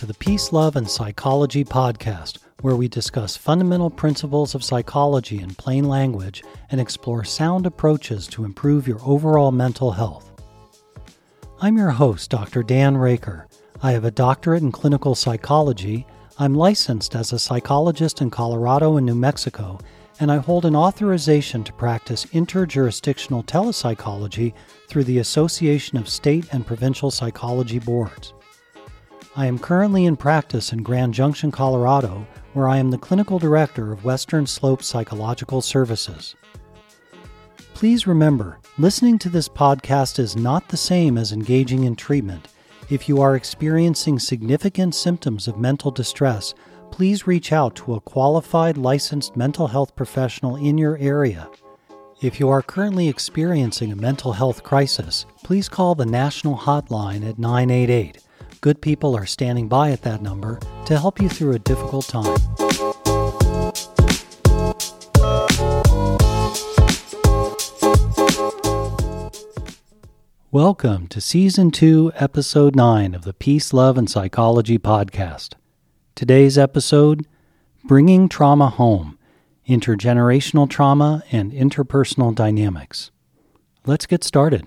to the Peace, Love, and Psychology podcast, where we discuss fundamental principles of psychology in plain language and explore sound approaches to improve your overall mental health. I'm your host, Dr. Dan Raker. I have a doctorate in clinical psychology. I'm licensed as a psychologist in Colorado and New Mexico, and I hold an authorization to practice interjurisdictional telepsychology through the Association of State and Provincial Psychology Boards. I am currently in practice in Grand Junction, Colorado, where I am the clinical director of Western Slope Psychological Services. Please remember, listening to this podcast is not the same as engaging in treatment. If you are experiencing significant symptoms of mental distress, please reach out to a qualified licensed mental health professional in your area. If you are currently experiencing a mental health crisis, please call the national hotline at 988. Good people are standing by at that number to help you through a difficult time. Welcome to Season 2, Episode 9 of the Peace, Love, and Psychology podcast. Today's episode, Bringing Trauma Home, Intergenerational Trauma and Interpersonal Dynamics. Let's get started.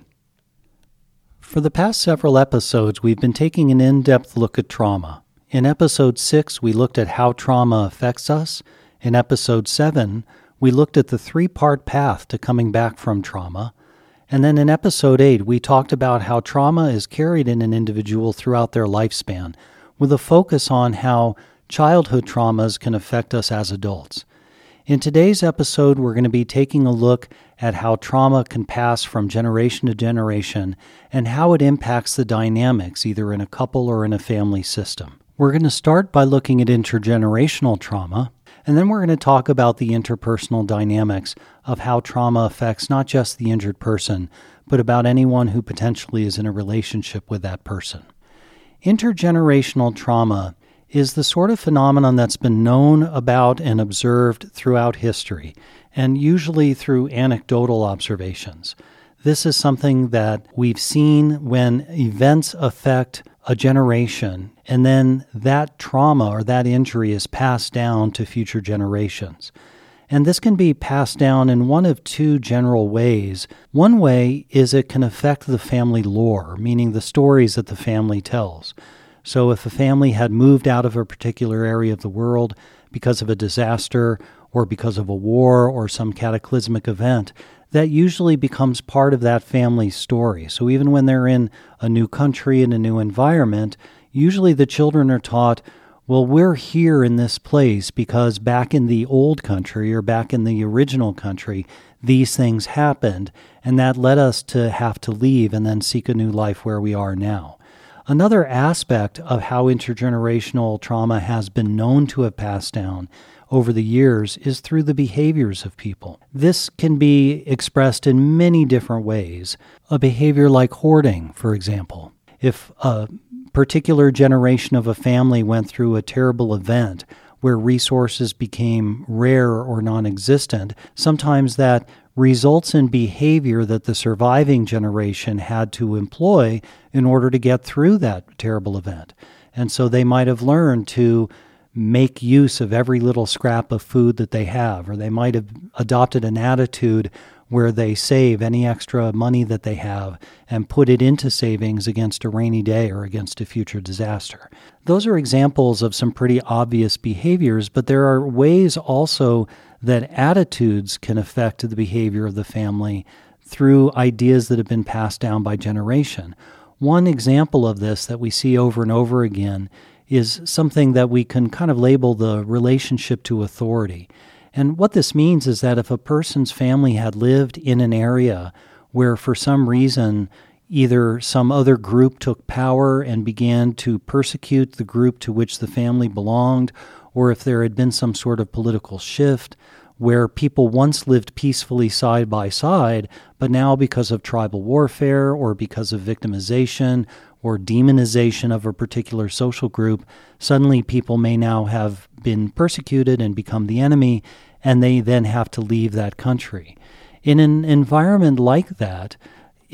For the past several episodes, we've been taking an in-depth look at trauma. In Episode 6, we looked at how trauma affects us. In Episode 7, we looked at the three-part path to coming back from trauma. And then in Episode 8, we talked about how trauma is carried in an individual throughout their lifespan, with a focus on how childhood traumas can affect us as adults. In today's episode, we're going to be taking a look at how trauma can pass from generation to generation and how it impacts the dynamics either in a couple or in a family system. We're going to start by looking at intergenerational trauma, and then we're going to talk about the interpersonal dynamics of how trauma affects not just the injured person, but about anyone who potentially is in a relationship with that person. Intergenerational trauma is the sort of phenomenon that's been known about and observed throughout history, and usually through anecdotal observations. This is something that we've seen when events affect a generation, and then that trauma or that injury is passed down to future generations. And this can be passed down in one of two general ways. One way is it can affect the family lore, meaning the stories that the family tells. So if a family had moved out of a particular area of the world because of a disaster or because of a war or some cataclysmic event, that usually becomes part of that family's story. So even when they're in a new country and a new environment, usually the children are taught, well, we're here in this place because back in the old country or back in the original country, these things happened, and that led us to have to leave and then seek a new life where we are now. Another aspect of how intergenerational trauma has been known to have passed down over the years is through the behaviors of people. This can be expressed in many different ways. A behavior like hoarding, for example. If a particular generation of a family went through a terrible event where resources became rare or non-existent, sometimes that results in behavior that the surviving generation had to employ in order to get through that terrible event. And so they might have learned to make use of every little scrap of food that they have, or they might have adopted an attitude where they save any extra money that they have and put it into savings against a rainy day or against a future disaster. Those are examples of some pretty obvious behaviors, but there are ways also that attitudes can affect the behavior of the family through ideas that have been passed down by generation. One example of this that we see over and over again is something that we can kind of label the relationship to authority. And what this means is that if a person's family had lived in an area where for some reason either some other group took power and began to persecute the group to which the family belonged, or if there had been some sort of political shift where people once lived peacefully side by side, but now because of tribal warfare or because of victimization or demonization of a particular social group, suddenly people may now have been persecuted and become the enemy, and they then have to leave that country. In an environment like that,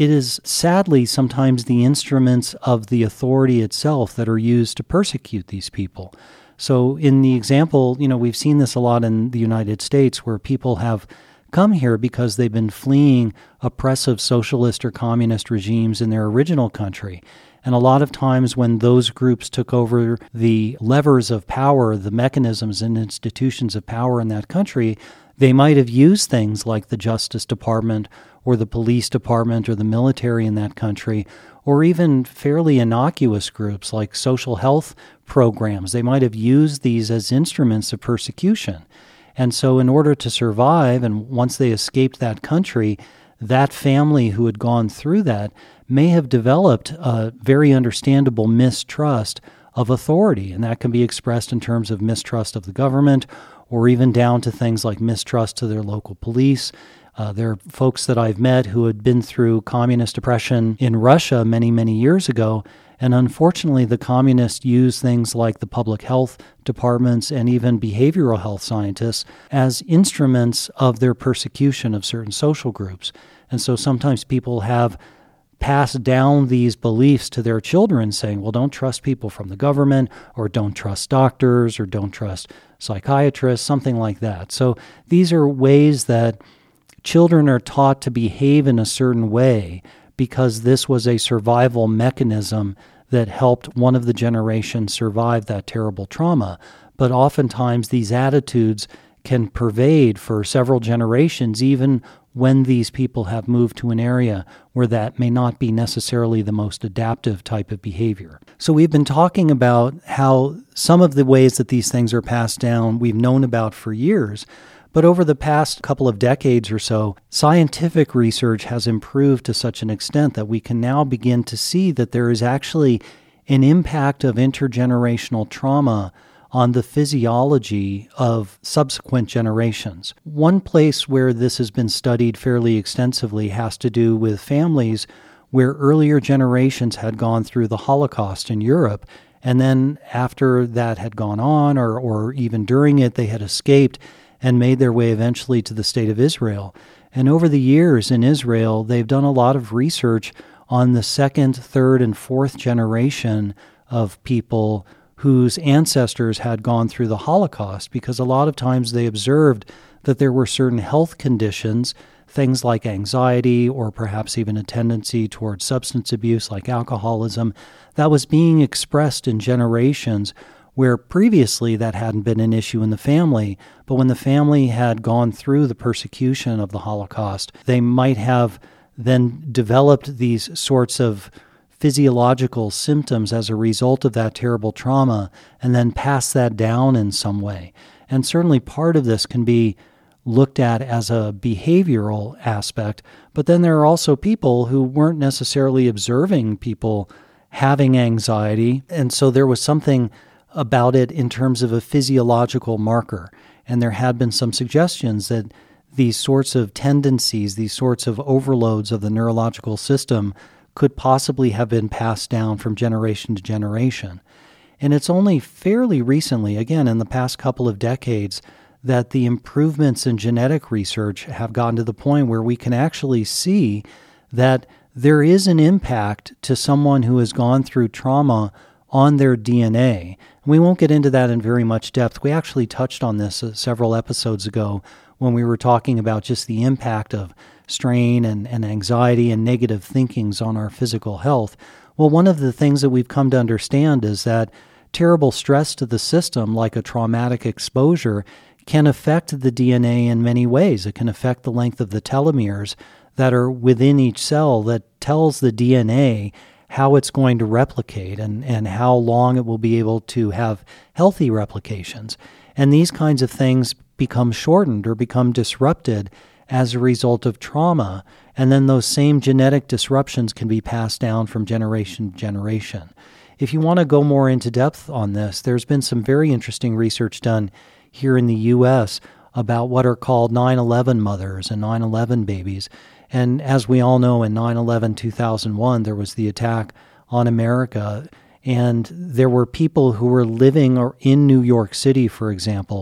it is sadly sometimes the instruments of the authority itself that are used to persecute these people. So in the example, we've seen this a lot in the United States where people have come here because they've been fleeing oppressive socialist or communist regimes in their original country. And a lot of times when those groups took over the levers of power, the mechanisms and institutions of power in that country, they might have used things like the Justice Department or the police department or the military in that country, or even fairly innocuous groups like social health programs. They might have used these as instruments of persecution. And so in order to survive, and once they escaped that country, that family who had gone through that may have developed a very understandable mistrust of authority, and that can be expressed in terms of mistrust of the government or even down to things like mistrust to their local police. There are folks that I've met who had been through communist oppression in Russia many, many years ago, and unfortunately the communists used things like the public health departments and even behavioral health scientists as instruments of their persecution of certain social groups. And so sometimes people have passed down these beliefs to their children saying, well, don't trust people from the government, or don't trust doctors, or don't trust psychiatrists, something like that. So these are ways that children are taught to behave in a certain way because this was a survival mechanism that helped one of the generations survive that terrible trauma. But oftentimes these attitudes can pervade for several generations, even when these people have moved to an area where that may not be necessarily the most adaptive type of behavior. So we've been talking about how some of the ways that these things are passed down we've known about for years, but over the past couple of decades or so, scientific research has improved to such an extent that we can now begin to see that there is actually an impact of intergenerational trauma on the physiology of subsequent generations. One place where this has been studied fairly extensively has to do with families where earlier generations had gone through the Holocaust in Europe, and then after that had gone on, or even during it, they had escaped and made their way eventually to the state of Israel. And over the years in Israel, they've done a lot of research on the second, third, and fourth generation of people whose ancestors had gone through the Holocaust, because a lot of times they observed that there were certain health conditions, things like anxiety or perhaps even a tendency towards substance abuse like alcoholism, that was being expressed in generations where previously that hadn't been an issue in the family, but when the family had gone through the persecution of the Holocaust, they might have then developed these sorts of physiological symptoms as a result of that terrible trauma and then pass that down in some way. And certainly part of this can be looked at as a behavioral aspect, but then there are also people who weren't necessarily observing people having anxiety, and so there was something about it in terms of a physiological marker. And there had been some suggestions that these sorts of tendencies, these sorts of overloads of the neurological system could possibly have been passed down from generation to generation. And it's only fairly recently, again, in the past couple of decades, that the improvements in genetic research have gotten to the point where we can actually see that there is an impact to someone who has gone through trauma on their DNA. We won't get into that in very much depth. We actually touched on this several episodes ago when we were talking about just the impact of strain and anxiety and negative thinkings on our physical health. Well, one of the things that we've come to understand is that terrible stress to the system, like a traumatic exposure, can affect the DNA in many ways. It can affect the length of the telomeres that are within each cell that tells the DNA how it's going to replicate and how long it will be able to have healthy replications. And these kinds of things become shortened or become disrupted as a result of trauma, and then those same genetic disruptions can be passed down from generation to generation. If you want to go more into depth on this, there's been some very interesting research done here in the U.S. about what are called 9/11 mothers and 9/11 babies. And as we all know, in 9/11-2001, there was the attack on America, and there were people who were living in New York City, for example,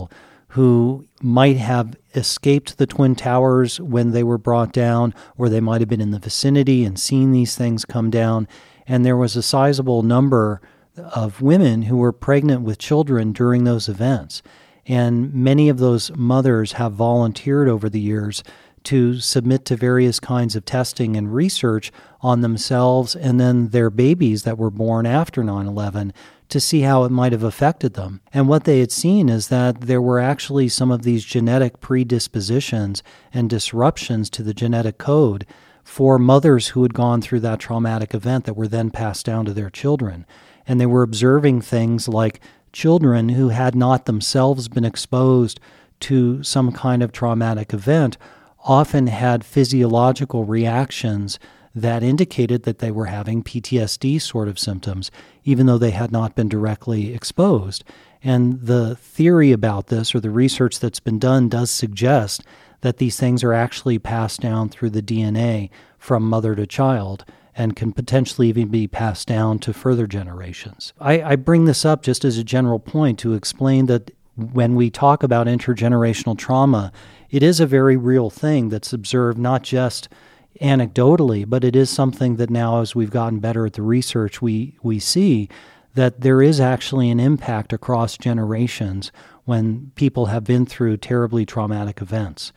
who might have escaped the Twin Towers when they were brought down, or they might have been in the vicinity and seen these things come down. And there was a sizable number of women who were pregnant with children during those events. And many of those mothers have volunteered over the years to submit to various kinds of testing and research on themselves and then their babies that were born after 9/11 to see how it might have affected them. And what they had seen is that there were actually some of these genetic predispositions and disruptions to the genetic code for mothers who had gone through that traumatic event that were then passed down to their children. And they were observing things like children who had not themselves been exposed to some kind of traumatic event often had physiological reactions that indicated that they were having PTSD sort of symptoms, even though they had not been directly exposed. And the theory about this, or the research that's been done, does suggest that these things are actually passed down through the DNA from mother to child and can potentially even be passed down to further generations. I bring this up just as a general point to explain that when we talk about intergenerational trauma, it is a very real thing that's observed not just anecdotally, but it is something that now, as we've gotten better at the research, we see that there is actually an impact across generations when people have been through terribly traumatic events.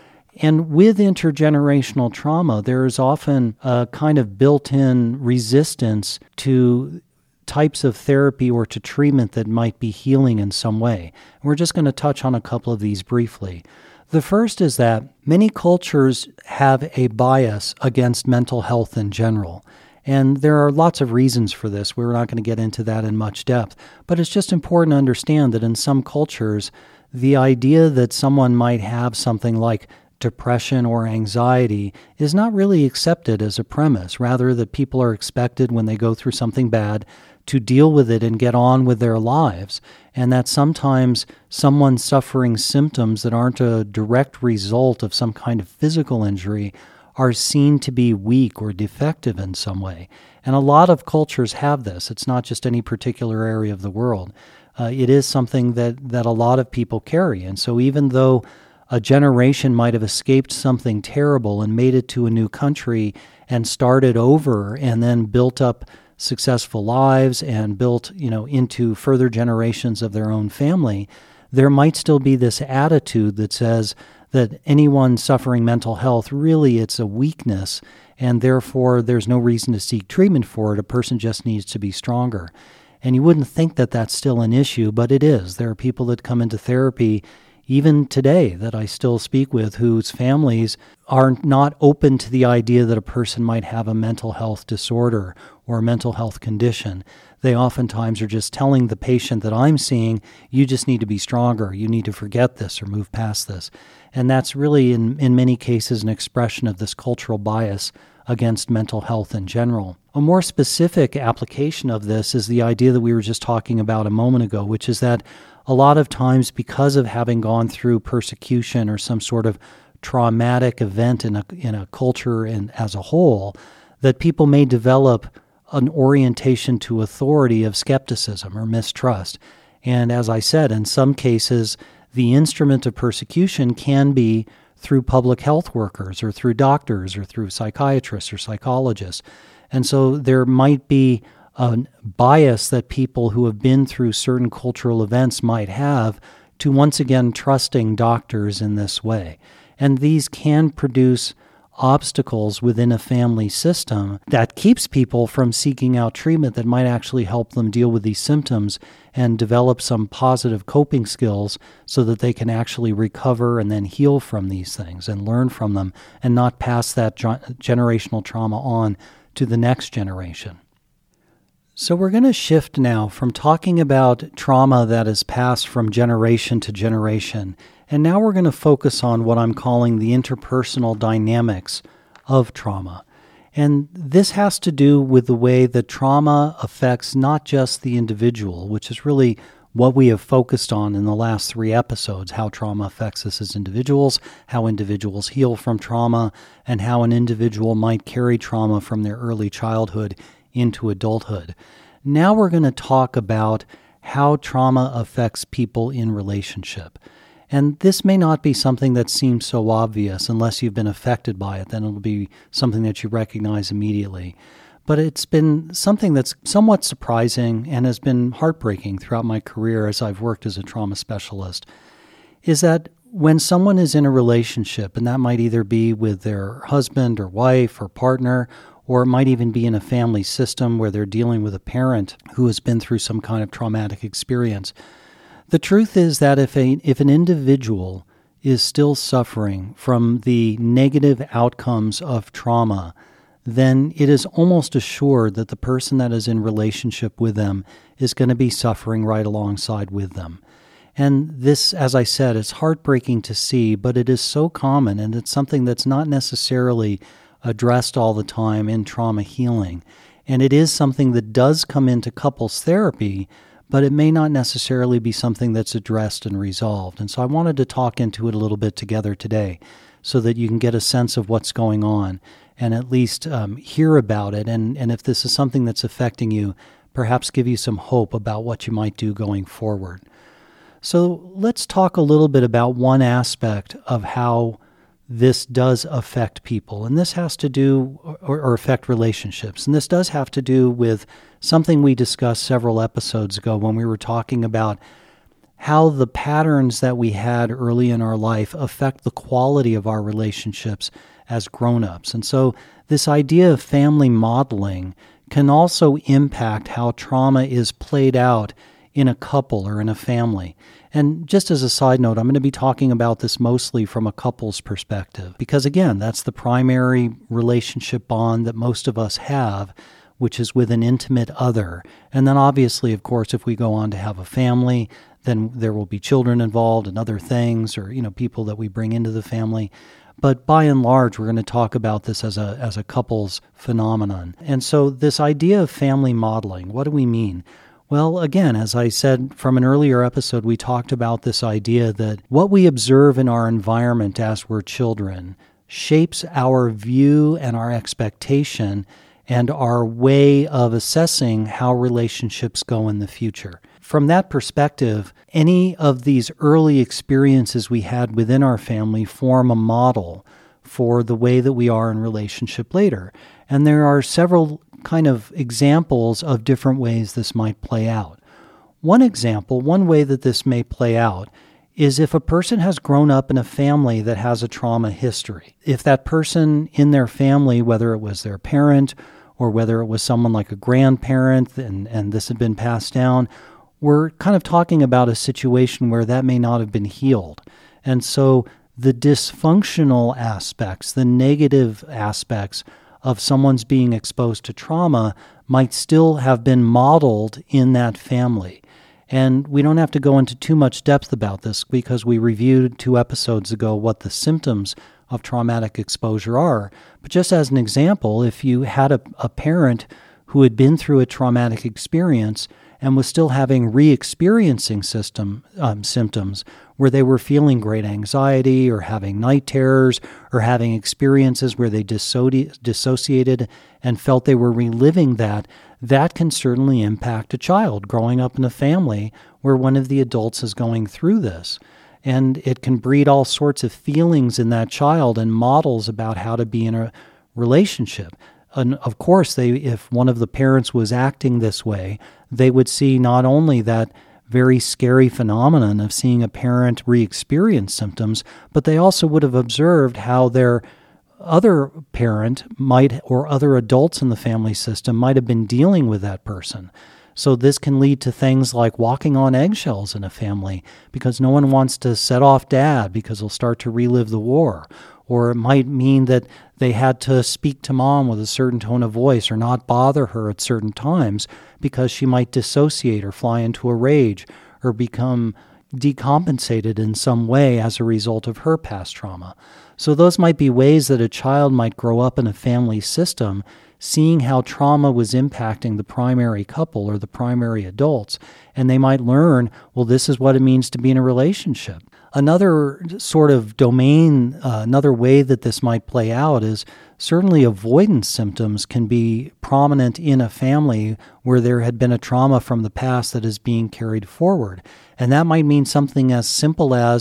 And with intergenerational trauma, there is often a kind of built-in resistance to types of therapy or to treatment that might be healing in some way. And we're just going to touch on a couple of these briefly. The first is that many cultures have a bias against mental health in general. And there are lots of reasons for this. We're not going to get into that in much depth. But it's just important to understand that in some cultures, the idea that someone might have something like depression or anxiety is not really accepted as a premise. Rather, that people are expected when they go through something bad to deal with it and get on with their lives, and that sometimes someone suffering symptoms that aren't a direct result of some kind of physical injury are seen to be weak or defective in some way. And a lot of cultures have this. It's not just any particular area of the world. It is something that a lot of people carry. And so even though a generation might have escaped something terrible and made it to a new country and started over and then built up successful lives and built, into further generations of their own family, there might still be this attitude that says that anyone suffering mental health, really it's a weakness, and therefore there's no reason to seek treatment for it. A person just needs to be stronger. And you wouldn't think that that's still an issue, but it is. There are people that come into therapy even today that I still speak with whose families are not open to the idea that a person might have a mental health disorder or a mental health condition. They oftentimes are just telling the patient that I'm seeing, you just need to be stronger, you need to forget this or move past this. And that's really, in many cases, an expression of this cultural bias against mental health in general. A more specific application of this is the idea that we were just talking about a moment ago, which is that a lot of times, because of having gone through persecution or some sort of traumatic event in a culture and as a whole, that people may develop an orientation to authority of skepticism or mistrust. And as I said, in some cases, the instrument of persecution can be through public health workers or through doctors or through psychiatrists or psychologists. And so there might be a bias that people who have been through certain cultural events might have to once again trusting doctors in this way. And these can produce obstacles within a family system that keeps people from seeking out treatment that might actually help them deal with these symptoms and develop some positive coping skills so that they can actually recover and then heal from these things and learn from them and not pass that generational trauma on to the next generation. So we're going to shift now from talking about trauma that is passed from generation to generation, and now we're going to focus on what I'm calling the interpersonal dynamics of trauma. And this has to do with the way that trauma affects not just the individual, which is really what we have focused on in the last 3 episodes, how trauma affects us as individuals, how individuals heal from trauma, and how an individual might carry trauma from their early childhood into adulthood. Now we're going to talk about how trauma affects people in relationship. And this may not be something that seems so obvious unless you've been affected by it, then it'll be something that you recognize immediately. But it's been something that's somewhat surprising and has been heartbreaking throughout my career as I've worked as a trauma specialist, is that when someone is in a relationship, and that might either be with their husband or wife or partner, or it might even be in a family system where they're dealing with a parent who has been through some kind of traumatic experience, the truth is that if an individual is still suffering from the negative outcomes of trauma, then it is almost assured that the person that is in relationship with them is going to be suffering right alongside with them. And this, as I said, it's heartbreaking to see, but it is so common, and it's something that's not necessarily addressed all the time in trauma healing. And it is something that does come into couples therapy, but it may not necessarily be something that's addressed and resolved. And so I wanted to talk into it a little bit together today so that you can get a sense of what's going on and at least hear about it. And if this is something that's affecting you, perhaps give you some hope about what you might do going forward. So let's talk a little bit about one aspect of how this does affect people. And this has to do, or affect relationships. And this does have to do with something we discussed several episodes ago when we were talking about how the patterns that we had early in our life affect the quality of our relationships as grown-ups. And so this idea of family modeling can also impact how trauma is played out in a couple or in a family. And just as a side note, I'm going to be talking about this mostly from a couple's perspective, because again, that's the primary relationship bond that most of us have, which is with an intimate other. And then obviously, of course, if we go on to have a family, then there will be children involved and other things, or people that we bring into the family. But by and large, we're going to talk about this as a couple's phenomenon. And so this idea of family modeling, what do we mean? Well, again, as I said from an earlier episode, we talked about this idea that what we observe in our environment as we're children shapes our view and our expectation and our way of assessing how relationships go in the future. From that perspective, any of these early experiences we had within our family form a model for the way that we are in relationship later. And there are several kind of examples of different ways this might play out. One example, one way that this may play out, is if a person has grown up in a family that has a trauma history. If that person in their family, whether it was their parent or whether it was someone like a grandparent and this had been passed down, we're kind of talking about a situation where that may not have been healed. And so the dysfunctional aspects, the negative aspects of someone's being exposed to trauma might still have been modeled in that family. And we don't have to go into too much depth about this because we reviewed 2 episodes ago what the symptoms of traumatic exposure are. But just as an example, if you had a parent who had been through a traumatic experience and was still having re-experiencing symptoms where they were feeling great anxiety or having night terrors or having experiences where they dissociated and felt they were reliving that can certainly impact a child growing up in a family where one of the adults is going through this. And it can breed all sorts of feelings in that child and models about how to be in a relationship. And of course, if one of the parents was acting this way, they would see not only that very scary phenomenon of seeing a parent re-experience symptoms, but they also would have observed how their other parent might, or other adults in the family system might have been dealing with that person. So this can lead to things like walking on eggshells in a family because no one wants to set off dad because he'll start to relive the war. Or it might mean that they had to speak to mom with a certain tone of voice or not bother her at certain times because she might dissociate or fly into a rage or become decompensated in some way as a result of her past trauma. So those might be ways that a child might grow up in a family system, seeing how trauma was impacting the primary couple or the primary adults, and they might learn, well, this is what it means to be in a relationship. Another sort of domain, another way that this might play out is certainly avoidance symptoms can be prominent in a family where there had been a trauma from the past that is being carried forward. And that might mean something as simple as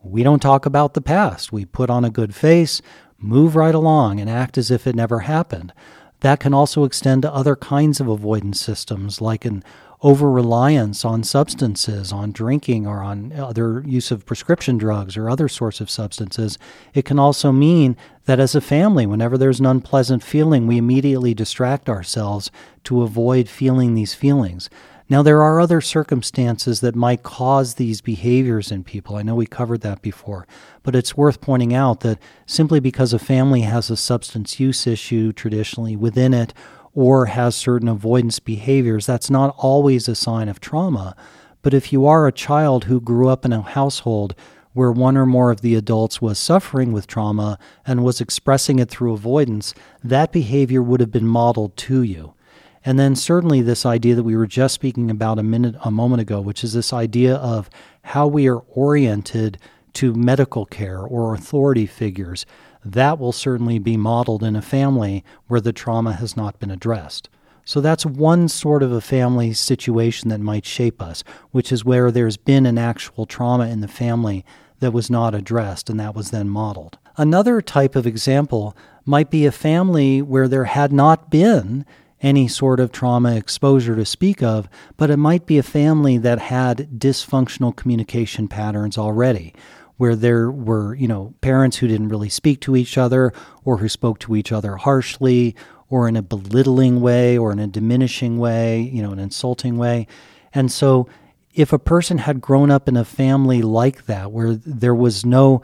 we don't talk about the past. We put on a good face, move right along, and act as if it never happened. That can also extend to other kinds of avoidance systems, like an over-reliance on substances, on drinking, or on other use of prescription drugs or other sorts of substances. It can also mean that as a family, whenever there's an unpleasant feeling, we immediately distract ourselves to avoid feeling these feelings. Now, there are other circumstances that might cause these behaviors in people. I know we covered that before, but it's worth pointing out that simply because a family has a substance use issue traditionally within it, or has certain avoidance behaviors, that's not always a sign of trauma. But if you are a child who grew up in a household where one or more of the adults was suffering with trauma and was expressing it through avoidance, that behavior would have been modeled to you. And then certainly this idea that we were just speaking about a moment ago, which is this idea of how we are oriented to medical care or authority figures, that will certainly be modeled in a family where the trauma has not been addressed. So that's one sort of a family situation that might shape us, which is where there's been an actual trauma in the family that was not addressed, and that was then modeled. Another type of example might be a family where there had not been any sort of trauma exposure to speak of, but it might be a family that had dysfunctional communication patterns already, where there were, parents who didn't really speak to each other, or who spoke to each other harshly, or in a belittling way, or in a diminishing way, an insulting way. And so if a person had grown up in a family like that, where there was no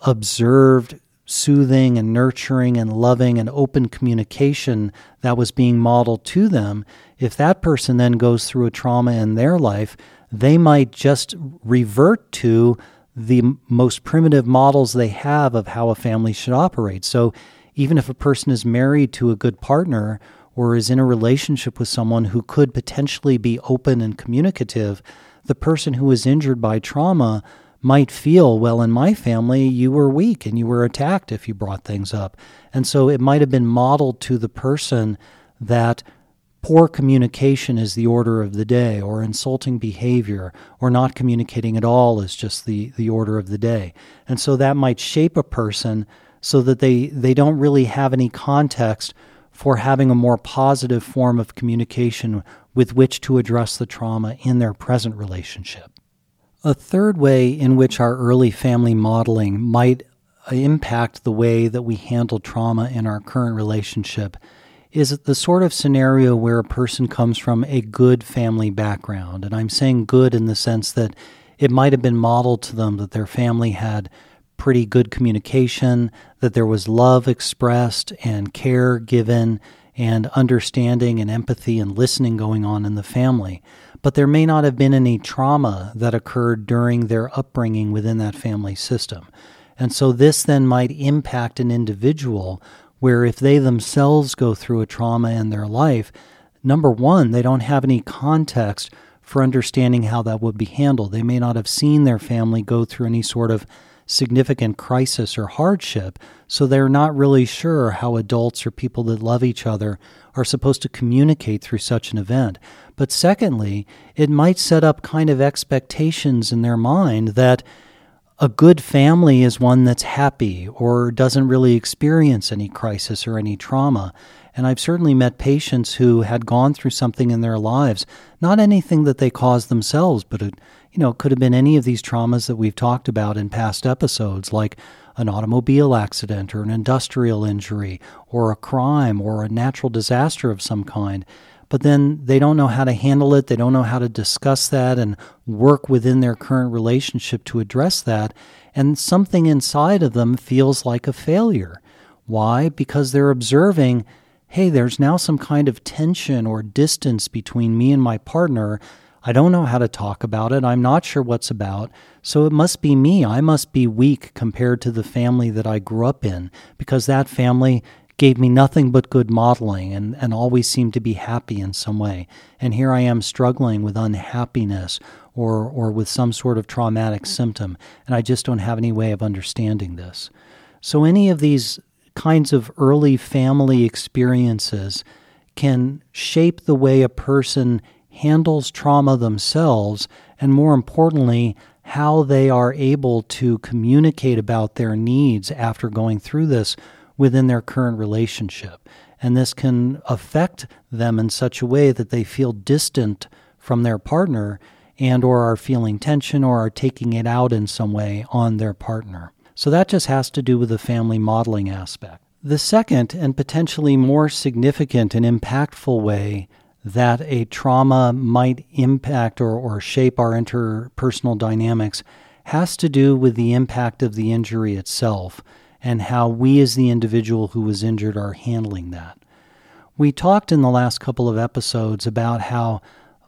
observed soothing and nurturing and loving and open communication that was being modeled to them, if that person then goes through a trauma in their life, they might just revert to the most primitive models they have of how a family should operate. So even if a person is married to a good partner or is in a relationship with someone who could potentially be open and communicative, the person who is injured by trauma might feel, well, in my family, you were weak and you were attacked if you brought things up. And so it might have been modeled to the person that poor communication is the order of the day, or insulting behavior, or not communicating at all is just the order of the day. And so that might shape a person so that they don't really have any context for having a more positive form of communication with which to address the trauma in their present relationship. A third way in which our early family modeling might impact the way that we handle trauma in our current relationship is the sort of scenario where a person comes from a good family background. And I'm saying good in the sense that it might have been modeled to them that their family had pretty good communication, that there was love expressed and care given and understanding and empathy and listening going on in the family. But there may not have been any trauma that occurred during their upbringing within that family system. And so this then might impact an individual where if they themselves go through a trauma in their life, number one, they don't have any context for understanding how that would be handled. They may not have seen their family go through any sort of significant crisis or hardship, so they're not really sure how adults or people that love each other are supposed to communicate through such an event. But secondly, it might set up kind of expectations in their mind that a good family is one that's happy or doesn't really experience any crisis or any trauma. And I've certainly met patients who had gone through something in their lives, not anything that they caused themselves, but it could have been any of these traumas that we've talked about in past episodes, like an automobile accident or an industrial injury or a crime or a natural disaster of some kind. But then they don't know how to handle it. They don't know how to discuss that and work within their current relationship to address that. And something inside of them feels like a failure. Why? Because they're observing, hey, there's now some kind of tension or distance between me and my partner. I don't know how to talk about it. I'm not sure what's about. So it must be me. I must be weak compared to the family that I grew up in, because that family gave me nothing but good modeling and always seemed to be happy in some way. And here I am struggling with unhappiness or with some sort of traumatic symptom, and I just don't have any way of understanding this. So any of these kinds of early family experiences can shape the way a person handles trauma themselves, and more importantly, how they are able to communicate about their needs after going through this within their current relationship. And this can affect them in such a way that they feel distant from their partner and or are feeling tension or are taking it out in some way on their partner. So that just has to do with the family modeling aspect. The second and potentially more significant and impactful way that a trauma might impact or shape our interpersonal dynamics has to do with the impact of the injury itself and how we as the individual who was injured are handling that. We talked in the last couple of episodes about how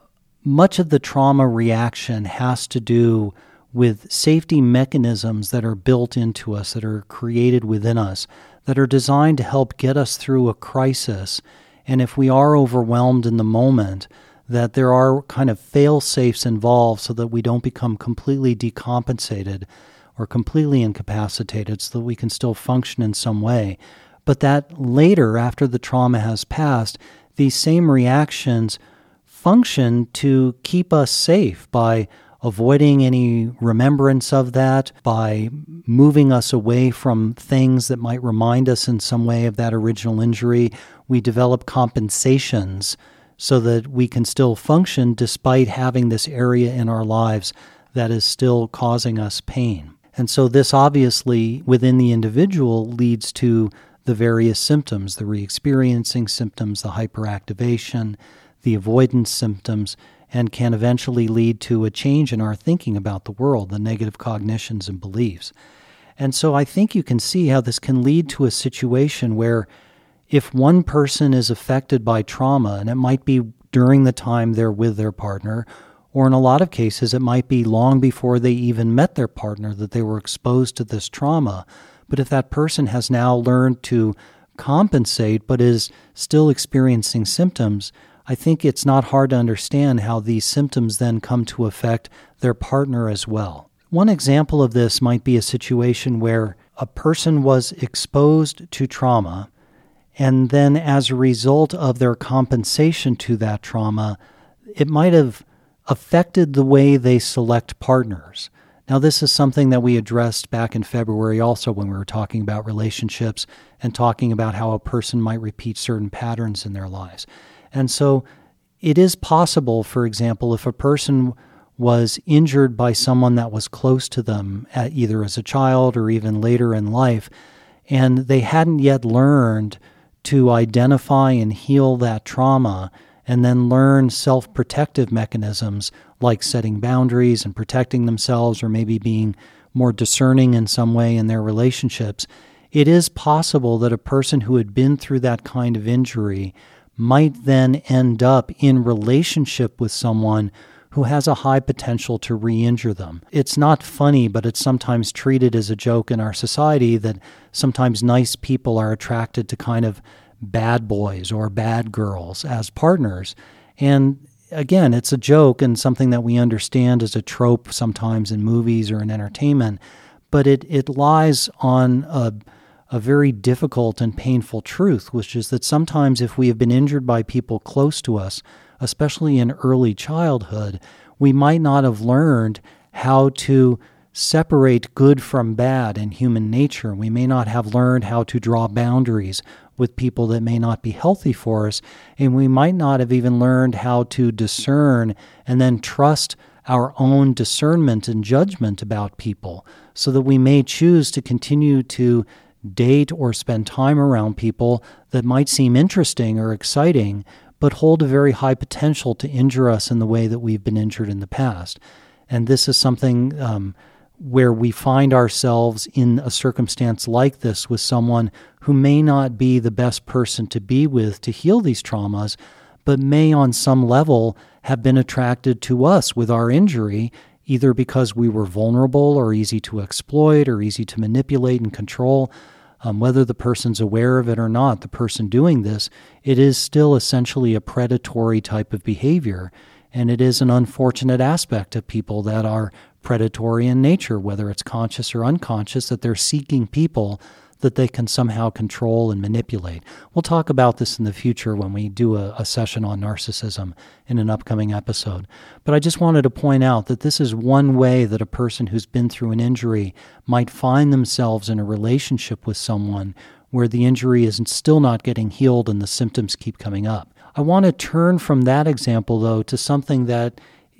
much of the trauma reaction has to do with safety mechanisms that are built into us, that are created within us, that are designed to help get us through a crisis. And if we are overwhelmed in the moment, that there are kind of fail-safes involved so that we don't become completely decompensated or completely incapacitated so that we can still function in some way. But that later, after the trauma has passed, these same reactions function to keep us safe by avoiding any remembrance of that, by moving us away from things that might remind us in some way of that original injury. We develop compensations so that we can still function despite having this area in our lives that is still causing us pain. And so this obviously within the individual leads to the various symptoms, the re-experiencing symptoms, the hyperactivation, the avoidance symptoms, and can eventually lead to a change in our thinking about the world, the negative cognitions and beliefs. And so I think you can see how this can lead to a situation where if one person is affected by trauma, and it might be during the time they're with their partner, or in a lot of cases it might be long before they even met their partner that they were exposed to this trauma. But if that person has now learned to compensate but is still experiencing symptoms, I think it's not hard to understand how these symptoms then come to affect their partner as well. One example of this might be a situation where a person was exposed to trauma, and then as a result of their compensation to that trauma, it might have affected the way they select partners. Now, this is something that we addressed back in February also when we were talking about relationships and talking about how a person might repeat certain patterns in their lives. And so it is possible, for example, if a person was injured by someone that was close to them, either as a child or even later in life, and they hadn't yet learned to identify and heal that trauma and then learn self-protective mechanisms like setting boundaries and protecting themselves or maybe being more discerning in some way in their relationships, it is possible that a person who had been through that kind of injury might then end up in relationship with someone who has a high potential to re-injure them. It's not funny, but it's sometimes treated as a joke in our society that sometimes nice people are attracted to kind of bad boys or bad girls as partners. And again, it's a joke and something that we understand as a trope sometimes in movies or in entertainment, but it lies on a very difficult and painful truth, which is that sometimes if we have been injured by people close to us, especially in early childhood, we might not have learned how to separate good from bad in human nature. We may not have learned how to draw boundaries with people that may not be healthy for us, and we might not have even learned how to discern and then trust our own discernment and judgment about people, so that we may choose to continue to date or spend time around people that might seem interesting or exciting, but hold a very high potential to injure us in the way that we've been injured in the past. And this is something where we find ourselves in a circumstance like this with someone who may not be the best person to be with to heal these traumas, but may on some level have been attracted to us with our injury, either because we were vulnerable or easy to exploit or easy to manipulate and control. Whether the person's aware of it or not, the person doing this, it is still essentially a predatory type of behavior. And it is an unfortunate aspect of people that are predatory in nature, whether it's conscious or unconscious, that they're seeking people that they can somehow control and manipulate. We'll talk about this in the future when we do a session on narcissism in an upcoming episode. But I just wanted to point out that this is one way that a person who's been through an injury might find themselves in a relationship with someone where the injury is still not getting healed and the symptoms keep coming up. I want to turn from that example, though, to something that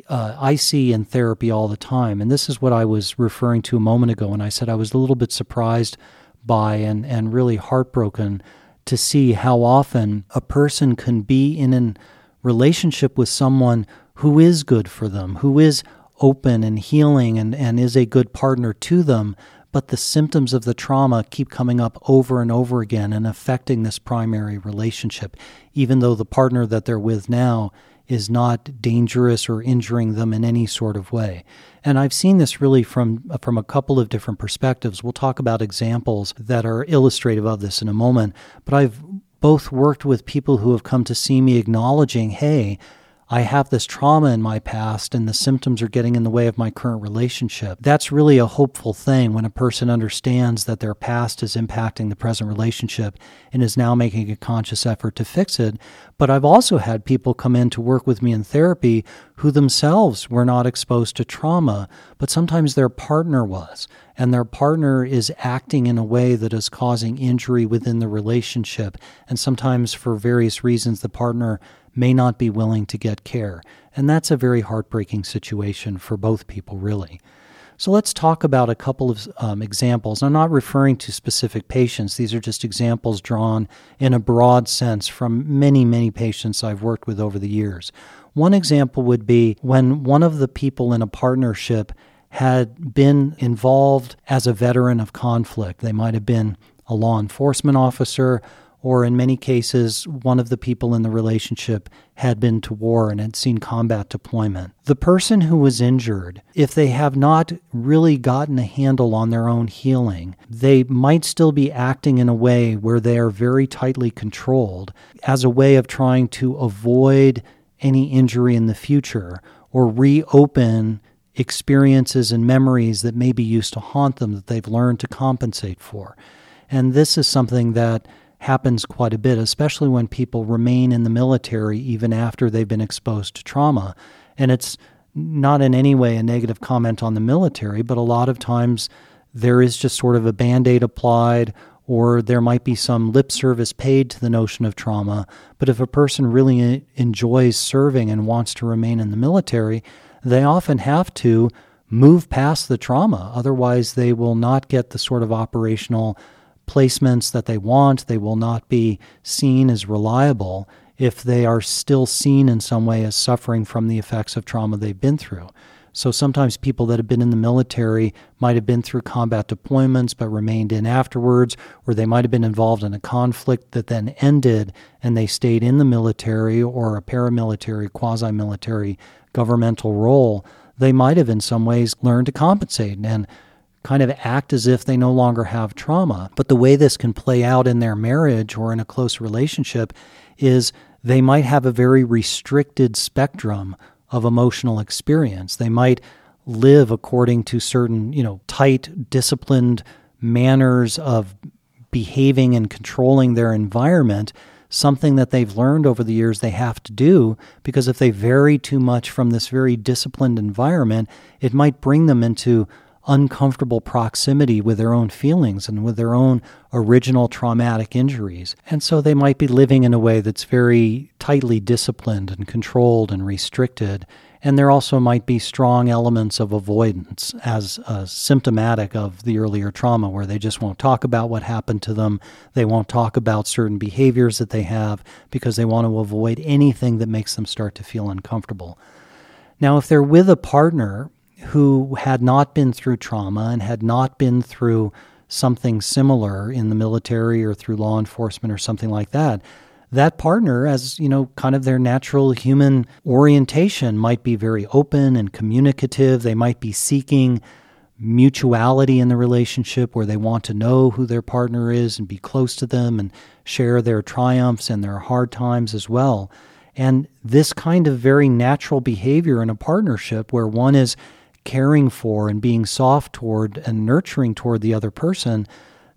I see in therapy all the time. And this is what I was referring to a moment ago when I said I was a little bit surprised by and really heartbroken to see how often a person can be in a relationship with someone who is good for them, who is open and healing and is a good partner to them, but the symptoms of the trauma keep coming up over and over again and affecting this primary relationship, even though the partner that they're with now is not dangerous or injuring them in any sort of way. And I've seen this really from a couple of different perspectives. We'll talk about examples that are illustrative of this in a moment, but I've both worked with people who have come to see me acknowledging, hey, I have this trauma in my past and the symptoms are getting in the way of my current relationship. That's really a hopeful thing when a person understands that their past is impacting the present relationship and is now making a conscious effort to fix it. But I've also had people come in to work with me in therapy who themselves were not exposed to trauma, but sometimes their partner was, and their partner is acting in a way that is causing injury within the relationship. And sometimes for various reasons, the partner may not be willing to get care. And that's a very heartbreaking situation for both people, really. So let's talk about a couple of examples. I'm not referring to specific patients. These are just examples drawn in a broad sense from many, many patients I've worked with over the years. One example would be when one of the people in a partnership had been involved as a veteran of conflict. They might have been a law enforcement officer, or in many cases, one of the people in the relationship had been to war and had seen combat deployment. The person who was injured, if they have not really gotten a handle on their own healing, they might still be acting in a way where they are very tightly controlled as a way of trying to avoid any injury in the future or reopen experiences and memories that maybe used to haunt them that they've learned to compensate for. And this is something that happens quite a bit, especially when people remain in the military even after they've been exposed to trauma. And it's not in any way a negative comment on the military, but a lot of times there is just sort of a Band-Aid applied, or there might be some lip service paid to the notion of trauma. But if a person really enjoys serving and wants to remain in the military, they often have to move past the trauma. Otherwise, they will not get the sort of operational placements that they want. They will not be seen as reliable if they are still seen in some way as suffering from the effects of trauma they've been through. So sometimes people that have been in the military might have been through combat deployments but remained in afterwards, or they might have been involved in a conflict that then ended and they stayed in the military or a paramilitary, quasi-military governmental role. They might have in some ways learned to compensate and kind of act as if they no longer have trauma. But the way this can play out in their marriage or in a close relationship is they might have a very restricted spectrum of emotional experience. They might live according to certain, tight, disciplined manners of behaving and controlling their environment, something that they've learned over the years they have to do, because if they vary too much from this very disciplined environment, it might bring them into uncomfortable proximity with their own feelings and with their own original traumatic injuries. And so they might be living in a way that's very tightly disciplined and controlled and restricted. And there also might be strong elements of avoidance as symptomatic of the earlier trauma, where they just won't talk about what happened to them. They won't talk about certain behaviors that they have because they want to avoid anything that makes them start to feel uncomfortable. Now, if they're with a partner who had not been through trauma and had not been through something similar in the military or through law enforcement or something like that, that partner, as kind of their natural human orientation, might be very open and communicative. They might be seeking mutuality in the relationship where they want to know who their partner is and be close to them and share their triumphs and their hard times as well. And this kind of very natural behavior in a partnership where one is caring for and being soft toward and nurturing toward the other person,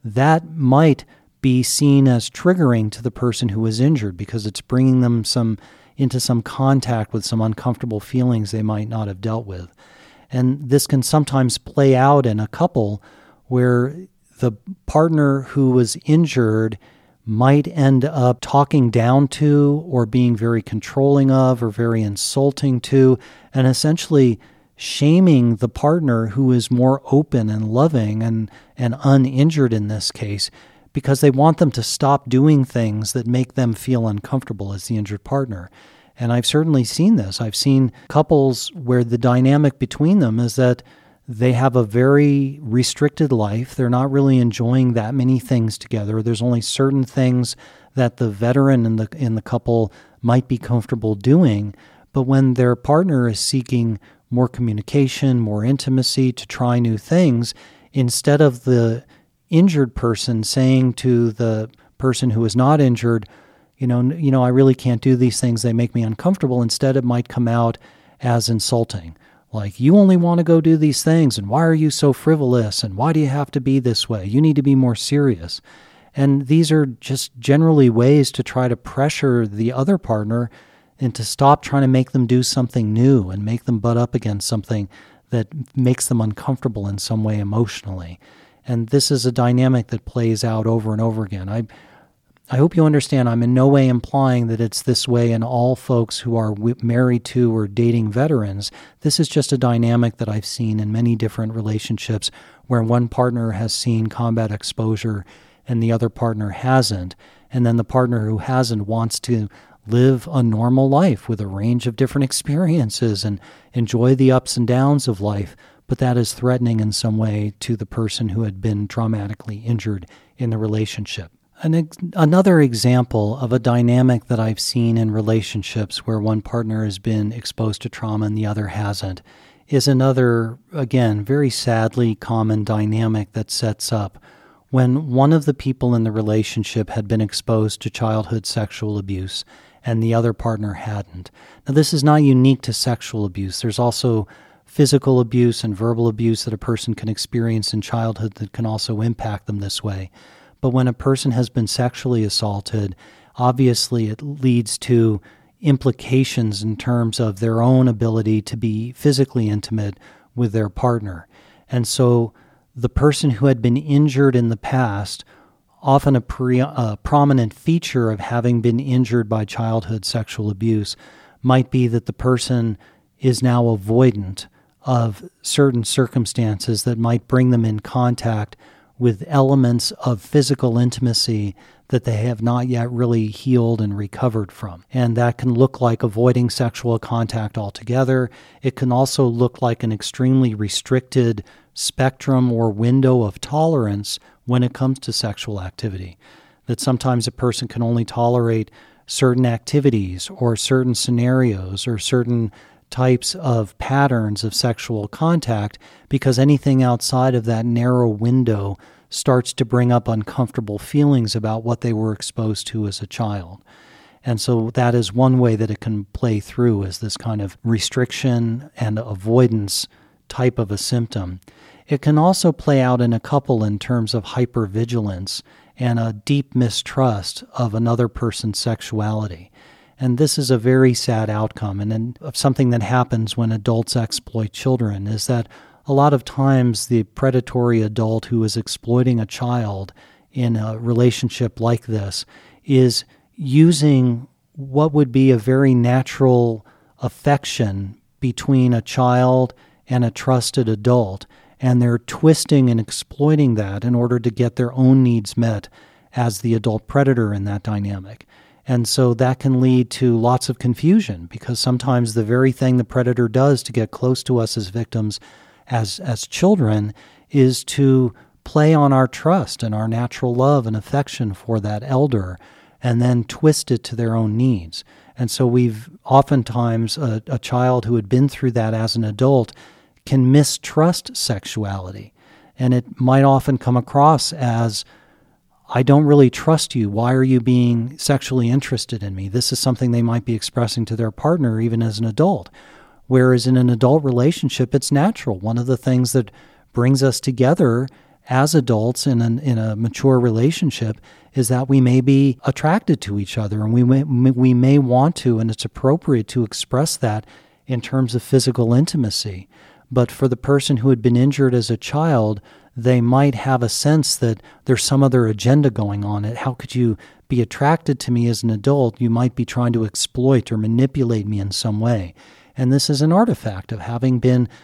that might be seen as triggering to the person who was injured because it's bringing them into some contact with some uncomfortable feelings they might not have dealt with. And this can sometimes play out in a couple where the partner who was injured might end up talking down to or being very controlling of or very insulting to, and essentially shaming the partner who is more open and loving and uninjured in this case, because they want them to stop doing things that make them feel uncomfortable as the injured partner. And I've certainly seen this. I've seen couples where the dynamic between them is that they have a very restricted life. They're not really enjoying that many things together. There's only certain things that the veteran in the couple might be comfortable doing. But when their partner is seeking more communication, more intimacy, to try new things, instead of the injured person saying to the person who is not injured, you know, I really can't do these things. They make me uncomfortable. Instead, it might come out as insulting. Like, you only want to go do these things, and why are you so frivolous, and why do you have to be this way? You need to be more serious. And these are just generally ways to try to pressure the other partner and to stop trying to make them do something new and make them butt up against something that makes them uncomfortable in some way emotionally. And this is a dynamic that plays out over and over again. I hope you understand I'm in no way implying that it's this way in all folks who are married to or dating veterans. This is just a dynamic that I've seen in many different relationships where one partner has seen combat exposure and the other partner hasn't. And then the partner who hasn't wants to live a normal life with a range of different experiences and enjoy the ups and downs of life, but that is threatening in some way to the person who had been traumatically injured in the relationship. Another example of a dynamic that I've seen in relationships where one partner has been exposed to trauma and the other hasn't is another, again, very sadly common dynamic that sets up when one of the people in the relationship had been exposed to childhood sexual abuse and the other partner hadn't. Now, this is not unique to sexual abuse. There's also physical abuse and verbal abuse that a person can experience in childhood that can also impact them this way. But when a person has been sexually assaulted, obviously it leads to implications in terms of their own ability to be physically intimate with their partner. And so the person who had been injured in the past, often a prominent feature of having been injured by childhood sexual abuse, might be that the person is now avoidant of certain circumstances that might bring them in contact with elements of physical intimacy that they have not yet really healed and recovered from. And that can look like avoiding sexual contact altogether. It can also look like an extremely restricted spectrum or window of tolerance when it comes to sexual activity. That sometimes a person can only tolerate certain activities or certain scenarios or certain types of patterns of sexual contact because anything outside of that narrow window starts to bring up uncomfortable feelings about what they were exposed to as a child. And so that is one way that it can play through as this kind of restriction and avoidance type of a symptom. It can also play out in a couple in terms of hypervigilance and a deep mistrust of another person's sexuality. And this is a very sad outcome, and of something that happens when adults exploit children is that a lot of times the predatory adult who is exploiting a child in a relationship like this is using what would be a very natural affection between a child and a trusted adult, and they're twisting and exploiting that in order to get their own needs met as the adult predator in that dynamic. And so that can lead to lots of confusion because sometimes the very thing the predator does to get close to us as victims, as children, is to play on our trust and our natural love and affection for that elder and then twist it to their own needs. And so we've oftentimes, a child who had been through that as an adult can mistrust sexuality. And it might often come across as, I don't really trust you. Why are you being sexually interested in me? This is something they might be expressing to their partner even as an adult. Whereas in an adult relationship, it's natural. One of the things that brings us together as adults in a mature relationship is that we may be attracted to each other, and we may want to, and it's appropriate to express that in terms of physical intimacy. But for the person who had been injured as a child, they might have a sense that there's some other agenda going on. How could you be attracted to me as an adult? You might be trying to exploit or manipulate me in some way. And this is an artifact of having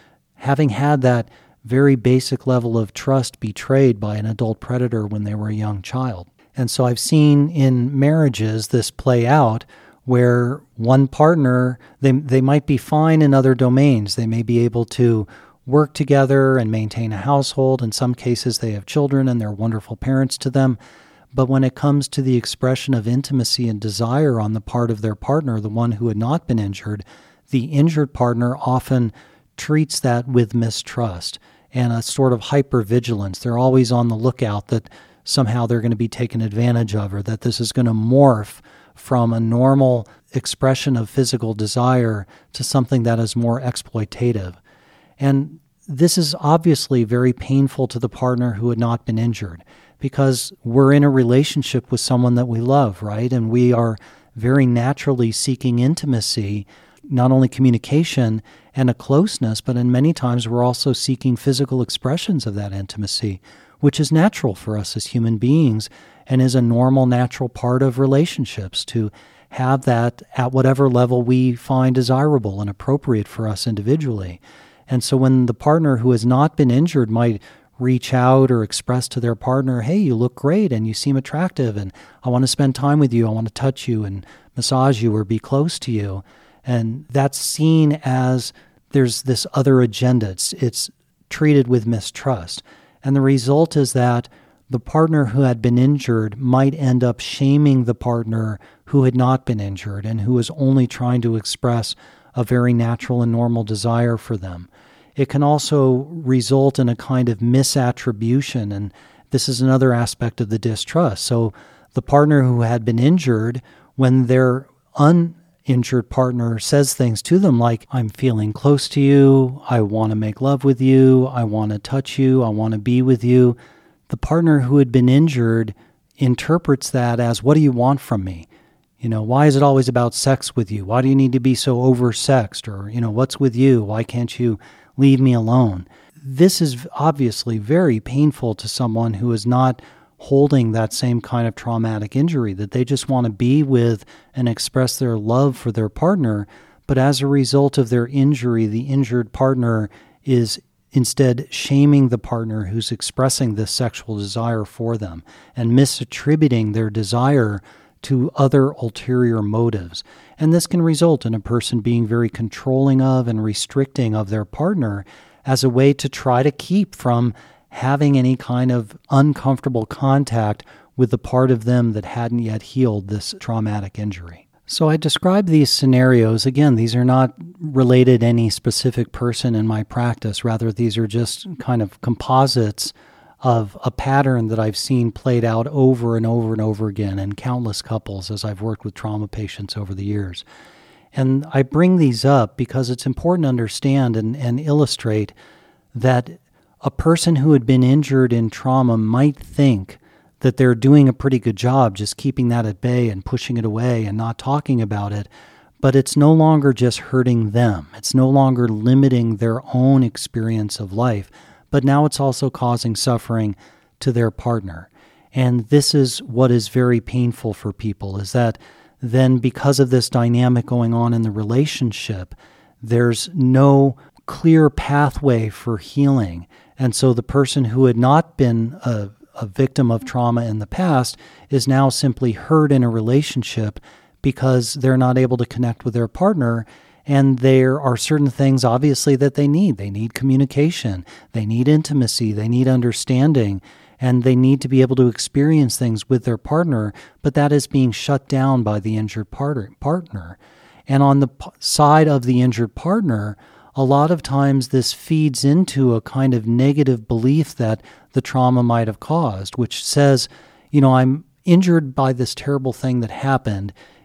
had that very basic level of trust betrayed by an adult predator when they were a young child. And so I've seen in marriages this play out where one partner, they might be fine in other domains. They may be able to work together and maintain a household. In some cases, they have children and they're wonderful parents to them. But when it comes to the expression of intimacy and desire on the part of their partner, the one who had not been injured, the injured partner often treats that with mistrust and a sort of hypervigilance. They're always on the lookout that somehow they're going to be taken advantage of, or that this is going to morph from a normal expression of physical desire to something that is more exploitative. And this is obviously very painful to the partner who had not been injured, because we're in a relationship with someone that we love, right? And we are very naturally seeking intimacy, not only communication and a closeness, but in many times we're also seeking physical expressions of that intimacy, which is natural for us as human beings and is a normal, natural part of relationships, to have that at whatever level we find desirable and appropriate for us individually. And so when the partner who has not been injured might reach out or express to their partner, hey, you look great and you seem attractive and I want to spend time with you, I want to touch you and massage you or be close to you. And that's seen as there's this other agenda. It's treated with mistrust. And the result is that the partner who had been injured might end up shaming the partner who had not been injured and who was only trying to express a very natural and normal desire for them. It can also result in a kind of misattribution, and this is another aspect of the distrust. So the partner who had been injured, when their uninjured partner says things to them like, I'm feeling close to you, I want to make love with you, I want to touch you, I want to be with you, the partner who had been injured interprets that as, what do you want from me? Why is it always about sex with you? Why do you need to be so oversexed? Or, what's with you? Why can't you leave me alone? This is obviously very painful to someone who is not holding that same kind of traumatic injury, that they just want to be with and express their love for their partner. But as a result of their injury, the injured partner is instead shaming the partner who's expressing this sexual desire for them and misattributing their desire to other ulterior motives. And this can result in a person being very controlling of and restricting of their partner as a way to try to keep from having any kind of uncomfortable contact with the part of them that hadn't yet healed this traumatic injury. So I describe these scenarios. Again, these are not related to any specific person in my practice. Rather, these are just kind of composites of a pattern that I've seen played out over and over and over again in countless couples as I've worked with trauma patients over the years. And I bring these up because it's important to understand and illustrate that a person who had been injured in trauma might think that they're doing a pretty good job just keeping that at bay and pushing it away and not talking about it, but it's no longer just hurting them. It's no longer limiting their own experience of life, but now it's also causing suffering to their partner. And this is what is very painful for people, is that then because of this dynamic going on in the relationship, there's no clear pathway for healing. And so the person who had not been a victim of trauma in the past is now simply hurt in a relationship because they're not able to connect with their partner. And there are certain things, obviously, that they need. They need communication, they need intimacy, they need understanding, and they need to be able to experience things with their partner, but that is being shut down by the injured partner. And on the side of the injured partner, a lot of times this feeds into a kind of negative belief that the trauma might have caused, which says, I'm injured by this terrible thing that happened.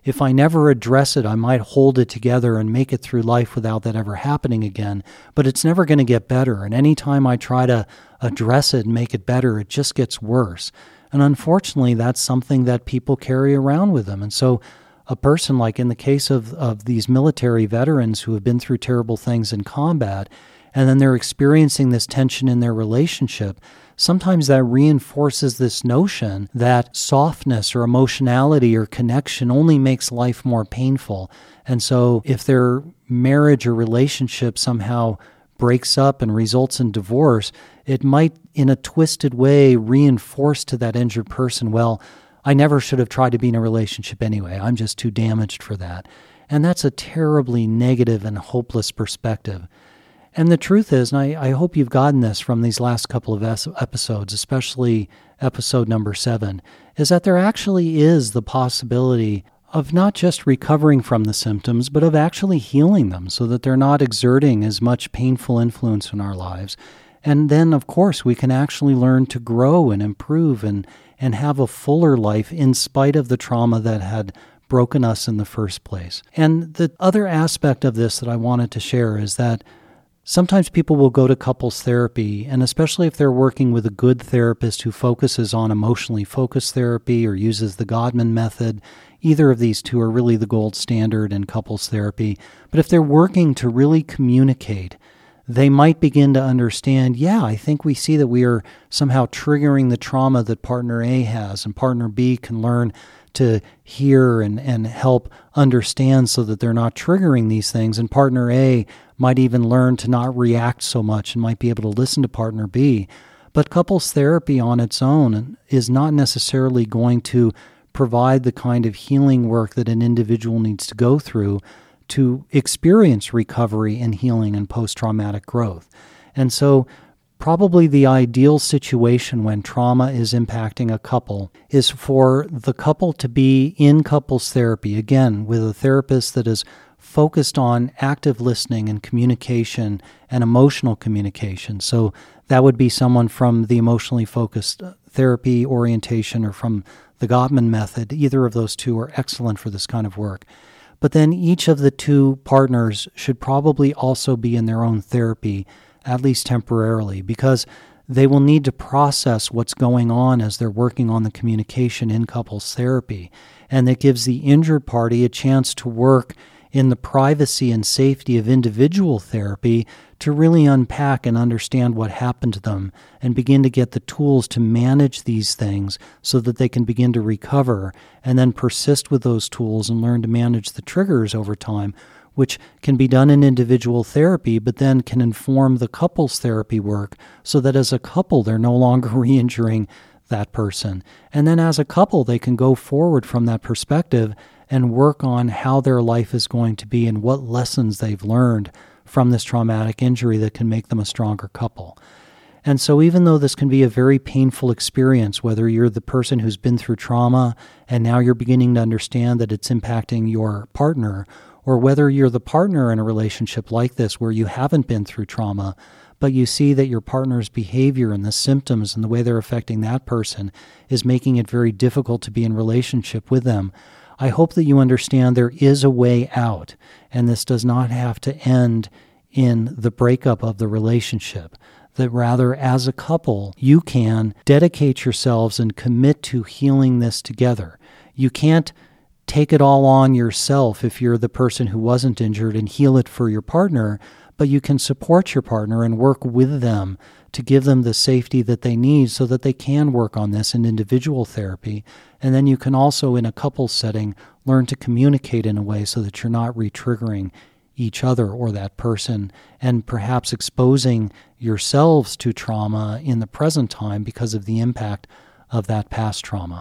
if I never address it, I might hold it together and make it through life without that ever happening again. But it's never going to get better. And anytime I try to address it and make it better, it just gets worse. And unfortunately, that's something that people carry around with them. And so a person, like in the case of these military veterans who have been through terrible things in combat, and then they're experiencing this tension in their relationship, sometimes that reinforces this notion that softness or emotionality or connection only makes life more painful. And so if their marriage or relationship somehow breaks up and results in divorce, it might, in a twisted way, reinforce to that injured person, well, I never should have tried to be in a relationship anyway. I'm just too damaged for that. And that's a terribly negative and hopeless perspective. And the truth is, and I hope you've gotten this from these last couple of episodes, especially episode number 7, is that there actually is the possibility of not just recovering from the symptoms, but of actually healing them so that they're not exerting as much painful influence in our lives. And then, of course, we can actually learn to grow and improve and have a fuller life in spite of the trauma that had broken us in the first place. And the other aspect of this that I wanted to share is that sometimes people will go to couples therapy, and especially if they're working with a good therapist who focuses on emotionally focused therapy or uses the Gottman method, either of these two are really the gold standard in couples therapy. But if they're working to really communicate, they might begin to understand, I think we see that we are somehow triggering the trauma that partner A has, and partner B can learn to hear and help understand so that they're not triggering these things. And partner A might even learn to not react so much and might be able to listen to partner B. But couples therapy on its own is not necessarily going to provide the kind of healing work that an individual needs to go through to experience recovery and healing and post-traumatic growth. And so probably the ideal situation when trauma is impacting a couple is for the couple to be in couples therapy, again, with a therapist that is focused on active listening and communication and emotional communication. So that would be someone from the emotionally focused therapy orientation or from the Gottman method. Either of those two are excellent for this kind of work. But then each of the two partners should probably also be in their own therapy, at least temporarily, because they will need to process what's going on as they're working on the communication in couples therapy. And it gives the injured party a chance to work in the privacy and safety of individual therapy to really unpack and understand what happened to them and begin to get the tools to manage these things so that they can begin to recover and then persist with those tools and learn to manage the triggers over time, which can be done in individual therapy, but then can inform the couples therapy work so that as a couple, they're no longer re-injuring that person. And then as a couple, they can go forward from that perspective and work on how their life is going to be and what lessons they've learned from this traumatic injury that can make them a stronger couple. And so even though this can be a very painful experience, whether you're the person who's been through trauma and now you're beginning to understand that it's impacting your partner, or whether you're the partner in a relationship like this where you haven't been through trauma, but you see that your partner's behavior and the symptoms and the way they're affecting that person is making it very difficult to be in relationship with them, I hope that you understand there is a way out, and this does not have to end in the breakup of the relationship. That rather, as a couple, you can dedicate yourselves and commit to healing this together. You can't take it all on yourself if you're the person who wasn't injured and heal it for your partner, but you can support your partner and work with them to give them the safety that they need so that they can work on this in individual therapy. And then you can also, in a couple setting, learn to communicate in a way so that you're not re-triggering each other or that person and perhaps exposing yourselves to trauma in the present time because of the impact of that past trauma.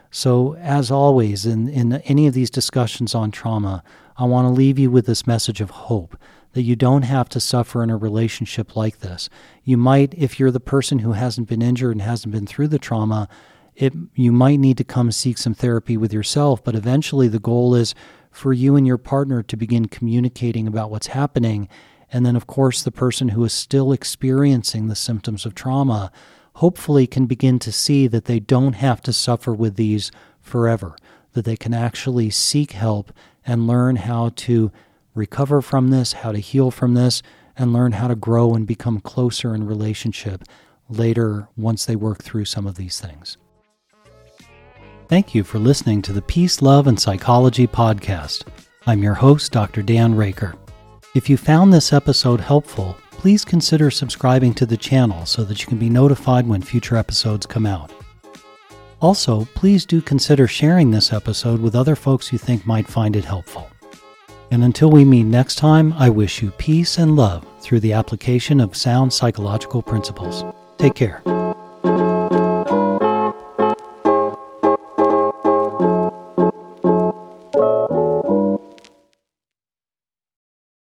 So as always, in any of these discussions on trauma, I want to leave you with this message of hope, that you don't have to suffer in a relationship like this. You might, if you're the person who hasn't been injured and hasn't been through the trauma, you might need to come seek some therapy with yourself, but eventually the goal is for you and your partner to begin communicating about what's happening. And then, of course, the person who is still experiencing the symptoms of trauma hopefully can begin to see that they don't have to suffer with these forever, that they can actually seek help and learn how to recover from this, how to heal from this, and learn how to grow and become closer in relationship later once they work through some of these things. Thank you for listening to the Peace, Love, and Psychology podcast. I'm your host, Dr. Dan Raker. If you found this episode helpful, please consider subscribing to the channel so that you can be notified when future episodes come out. Also, please do consider sharing this episode with other folks you think might find it helpful. And until we meet next time, I wish you peace and love through the application of sound psychological principles. Take care.